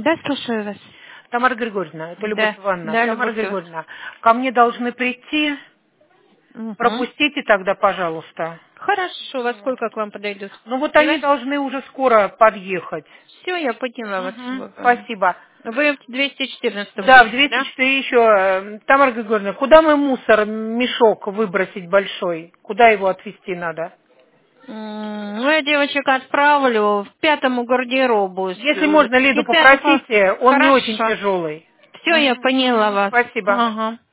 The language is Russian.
Да, слушаю вас. Тамара Григорьевна, это Любовь Ивановна. Да, Тамара Любовь Григорьевна, ко мне должны прийти. Угу. Пропустите тогда, пожалуйста. Хорошо, во сколько к вам подойдут? Ну вот они должны уже скоро подъехать. Все, я поняла вас. Спасибо. Вы в 214 Да, в будете, да? 204 еще. Тамара Григорьевна, куда мой мусор, мешок выбросить большой? Куда его отвезти надо? Ну, я девочек отправлю в 5-му гардеробу. Если можно, Лиду попросите, он не очень тяжелый. Все, я поняла вас. Спасибо. Ага.